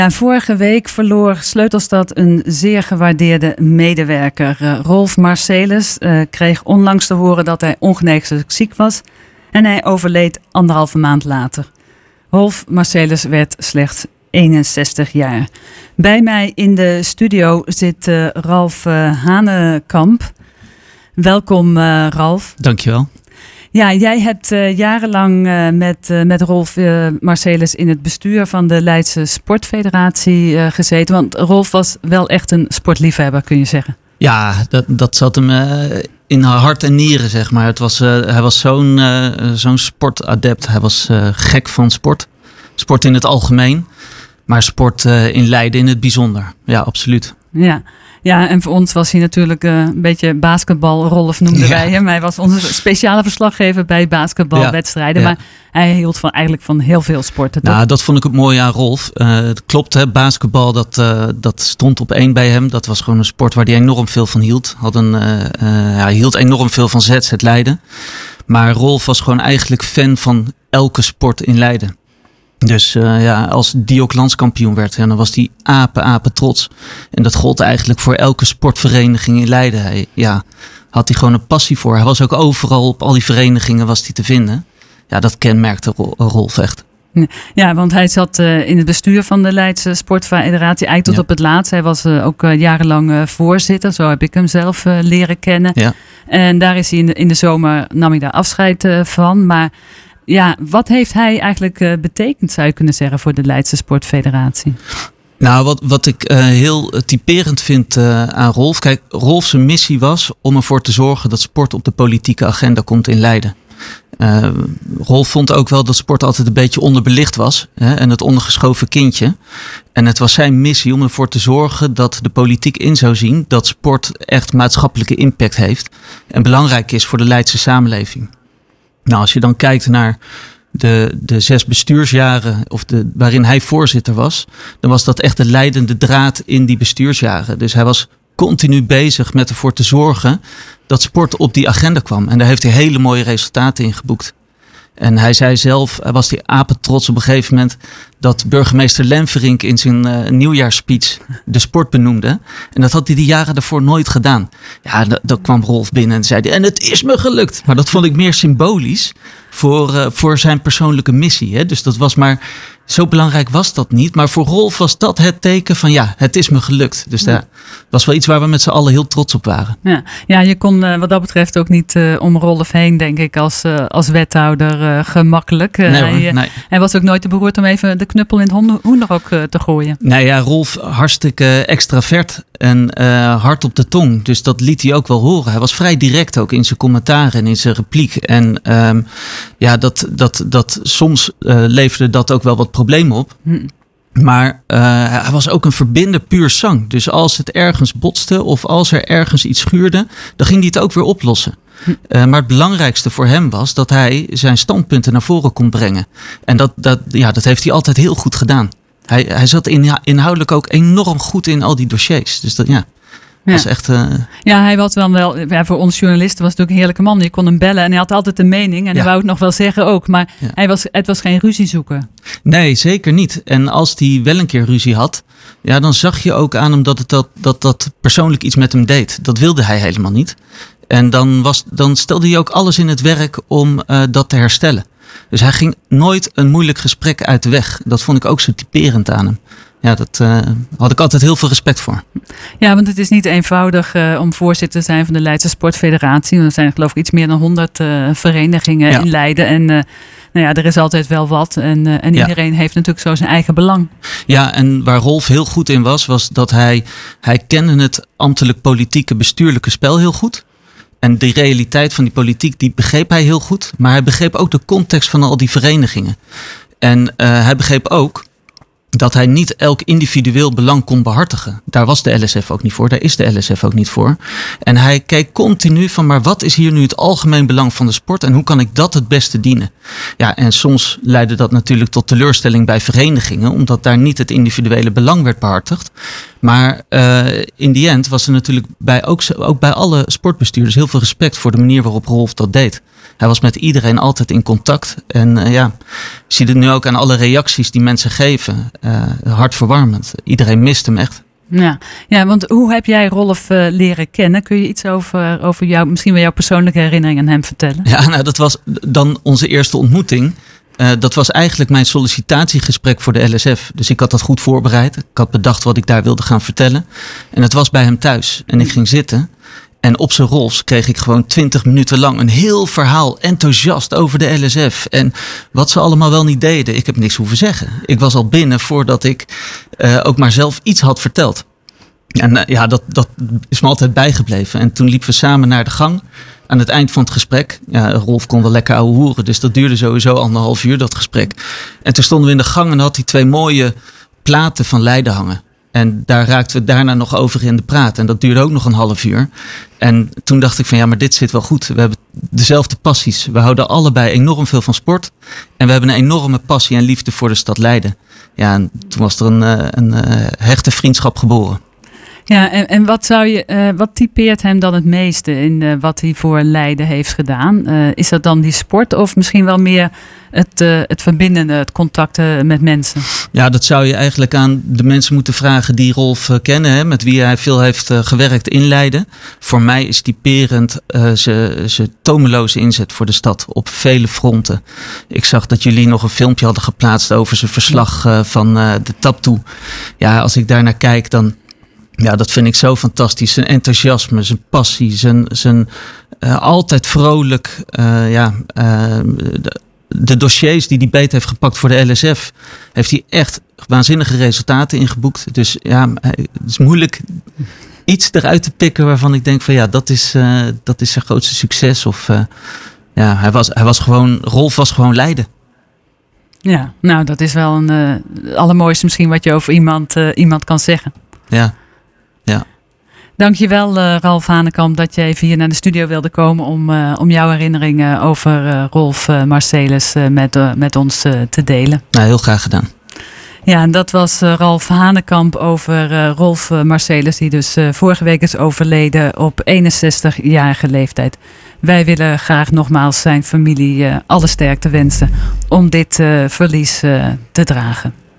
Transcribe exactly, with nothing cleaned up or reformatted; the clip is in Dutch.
Ja, vorige week verloor Sleutelstad een zeer gewaardeerde medewerker. Uh, Rolf Marcelis uh, kreeg onlangs te horen dat hij ongeneeslijk ziek was. En hij overleed anderhalve maand later. Rolf Marcelis werd slechts eenenzestig jaar. Bij mij in de studio zit uh, Ralf uh, Hanekamp. Welkom uh, Ralf. Dankjewel. Ja, jij hebt uh, jarenlang uh, met, uh, met Rolf uh, Marcelis in het bestuur van de Leidse Sportfederatie uh, gezeten. Want Rolf was wel echt een sportliefhebber, kun je zeggen. Ja, dat, dat zat hem uh, in haar hart en nieren, zeg maar. Het was, uh, hij was zo'n, uh, zo'n sportadept. Hij was uh, gek van sport. Sport in het algemeen. Maar sport uh, in Leiden in het bijzonder. Ja, absoluut. Ja. Ja, en voor ons was hij natuurlijk uh, een beetje basketbal. Rolf noemden ja. wij hem. Hij was onze speciale verslaggever bij basketbalwedstrijden. Ja. Ja. Maar hij hield van, eigenlijk van heel veel sporten. Nou, dat vond ik het mooie aan Rolf. Uh, het klopt, hè, basketbal dat, uh, dat stond op één bij hem. Dat was gewoon een sport waar hij enorm veel van hield. Had een, uh, uh, hij hield enorm veel van Z Z Leiden. Maar Rolf was gewoon eigenlijk fan van elke sport in Leiden. Dus uh, ja, als Diok landskampioen werd, ja, dan was hij apen, apen trots. En dat gold eigenlijk voor elke sportvereniging in Leiden. Hij, ja, had hij gewoon een passie voor. Hij was ook overal op al die verenigingen was hij te vinden. Ja, dat kenmerkte Rolf echt. Ja, want hij zat uh, in het bestuur van de Leidse Sportfederatie eigenlijk tot ja. op het laatst. Hij was uh, ook uh, jarenlang uh, voorzitter. Zo heb ik hem zelf uh, leren kennen. Ja. En daar is hij in de, in de zomer, nam hij daar afscheid uh, van. Maar ja, wat heeft hij eigenlijk uh, betekend, zou je kunnen zeggen, voor de Leidse Sportfederatie? Nou, wat, wat ik uh, heel typerend vind uh, aan Rolf. Kijk, Rolf's missie was om ervoor te zorgen dat sport op de politieke agenda komt in Leiden. Uh, Rolf vond ook wel dat sport altijd een beetje onderbelicht was. Hè, en het ondergeschoven kindje. En het was zijn missie om ervoor te zorgen dat de politiek in zou zien dat sport echt maatschappelijke impact heeft. En belangrijk is voor de Leidse samenleving. Nou, als je dan kijkt naar de, de zes bestuursjaren of de, waarin hij voorzitter was, dan was dat echt de leidende draad in die bestuursjaren. Dus hij was continu bezig met ervoor te zorgen dat sport op die agenda kwam. En daar heeft hij hele mooie resultaten in geboekt. En hij zei zelf, hij was die apetrots op een gegeven moment, dat burgemeester Lemferink in zijn uh, nieuwjaarsspeech de sport benoemde. En dat had hij die jaren daarvoor nooit gedaan. Ja, dan kwam Rolf binnen en zei hij, en het is me gelukt. Maar dat vond ik meer symbolisch voor, uh, voor zijn persoonlijke missie. Hè? Dus dat was maar, zo belangrijk was dat niet. Maar voor Rolf was dat het teken van, ja, het is me gelukt. Dus dat was wel iets waar we met z'n allen heel trots op waren. Ja, ja je kon uh, wat dat betreft ook niet uh, om Rolf heen, denk ik, als, uh, als wethouder uh, gemakkelijk. Uh, nee, hoor, hij, nee. hij was ook nooit te beroerd om even de knuppel in het hoenderhok uh, te gooien. Nou ja, Rolf hartstikke extravert en uh, hard op de tong. Dus dat liet hij ook wel horen. Hij was vrij direct ook in zijn commentaar en in zijn repliek. En um, ja, dat, dat, dat, soms uh, leverde dat ook wel wat problemen op. Hm. Maar uh, hij was ook een verbinder puur zang. Dus als het ergens botste of als er ergens iets schuurde, dan ging hij het ook weer oplossen. Uh, maar het belangrijkste voor hem was dat hij zijn standpunten naar voren kon brengen. En dat, dat, ja, dat heeft hij altijd heel goed gedaan. Hij, hij zat in, inhoudelijk ook enorm goed in al die dossiers. Dus dat, ja, ja. was echt... Uh... Ja, hij was wel wel... Ja, voor ons journalisten was het ook een heerlijke man. Je kon hem bellen en hij had altijd een mening. En ja. hij wou het nog wel zeggen ook. Maar ja. hij was, het was geen ruziezoeker. Nee, zeker niet. En als hij wel een keer ruzie had, ja, dan zag je ook aan hem dat het dat, dat, dat persoonlijk iets met hem deed. Dat wilde hij helemaal niet. En dan, was, dan stelde hij ook alles in het werk om uh, dat te herstellen. Dus hij ging nooit een moeilijk gesprek uit de weg. Dat vond ik ook zo typerend aan hem. Ja, dat uh, had ik altijd heel veel respect voor. Ja, want het is niet eenvoudig uh, om voorzitter te zijn van de Leidse Sportfederatie. Er zijn geloof ik iets meer dan honderd uh, verenigingen ja. in Leiden. En uh, nou ja, er is altijd wel wat. En, uh, en iedereen ja. heeft natuurlijk zo zijn eigen belang. Ja, en waar Rolf heel goed in was, was dat hij, hij kende het ambtelijk politieke bestuurlijke spel heel goed. En de realiteit van die politiek, die begreep hij heel goed. Maar hij begreep ook de context van al die verenigingen. En uh, hij begreep ook dat hij niet elk individueel belang kon behartigen. Daar was de L S F ook niet voor. Daar is de L S F ook niet voor. En hij keek continu van, maar wat is hier nu het algemeen belang van de sport? En hoe kan ik dat het beste dienen? Ja, en soms leidde dat natuurlijk tot teleurstelling bij verenigingen, omdat daar niet het individuele belang werd behartigd. Maar uh, in die end was er natuurlijk bij ook, ook bij alle sportbestuurders heel veel respect voor de manier waarop Rolf dat deed. Hij was met iedereen altijd in contact. En uh, ja, je ziet het nu ook aan alle reacties die mensen geven. Uh, hartverwarmend. Iedereen mist hem echt. Ja, ja, want hoe heb jij Rolf uh, leren kennen? Kun je iets over, over jou, misschien wel jouw persoonlijke herinnering aan hem vertellen? Ja, nou, dat was dan onze eerste ontmoeting. Uh, dat was eigenlijk mijn sollicitatiegesprek voor de L S F. Dus ik had dat goed voorbereid. Ik had bedacht wat ik daar wilde gaan vertellen. En het was bij hem thuis. En ik ging zitten. En op zijn Rolfs kreeg ik gewoon twintig minuten lang een heel verhaal, enthousiast over de L S F. En wat ze allemaal wel niet deden. Ik heb niks hoeven zeggen. Ik was al binnen voordat ik uh, ook maar zelf iets had verteld. En uh, ja, dat, dat is me altijd bijgebleven. En toen liepen we samen naar de gang. Aan het eind van het gesprek. Ja, Rolf kon wel lekker ouwe hoeren. Dus dat duurde sowieso anderhalf uur, dat gesprek. En toen stonden we in de gang en had hij twee mooie platen van Leiden hangen. En daar raakten we daarna nog over in de praat. En dat duurde ook nog een half uur. En toen dacht ik van ja, maar dit zit wel goed. We hebben dezelfde passies. We houden allebei enorm veel van sport. En we hebben een enorme passie en liefde voor de stad Leiden. Ja, en toen was er een, een, een hechte vriendschap geboren. Ja, en, en wat, zou je, uh, wat typeert hem dan het meeste in uh, wat hij voor Leiden heeft gedaan? Uh, is dat dan die sport of misschien wel meer het, uh, het verbindende, het contact uh, met mensen? Ja, dat zou je eigenlijk aan de mensen moeten vragen die Rolf uh, kennen. Hè, met wie hij veel heeft uh, gewerkt in Leiden. Voor mij is typerend uh, zijn tomeloze inzet voor de stad op vele fronten. Ik zag dat jullie nog een filmpje hadden geplaatst over zijn verslag uh, van uh, de Taptoe. Ja, als ik daarnaar kijk dan... Ja, dat vind ik zo fantastisch. Zijn enthousiasme, zijn passie, zijn, zijn uh, altijd vrolijk. Uh, ja, uh, de, de dossiers die hij beet heeft gepakt voor de L S F, heeft hij echt waanzinnige resultaten ingeboekt. Dus ja, het is moeilijk iets eruit te pikken waarvan ik denk van ja, dat is, uh, dat is zijn grootste succes. Of uh, ja, hij was, hij was gewoon, Rolf was gewoon Leiden. Ja, nou dat is wel een uh, allermooiste misschien wat je over iemand, uh, iemand kan zeggen. Ja. Ja. Dankjewel uh, Ralf Hanekamp dat je even hier naar de studio wilde komen om, uh, om jouw herinneringen over uh, Rolf uh, Marcellus uh, met, uh, met ons uh, te delen. Nou, heel graag gedaan. Ja, en dat was uh, Ralf Hanekamp over uh, Rolf uh, Marcellus die dus uh, vorige week is overleden op eenenzestigjarige leeftijd. Wij willen graag nogmaals zijn familie uh, alle sterkte wensen om dit uh, verlies uh, te dragen.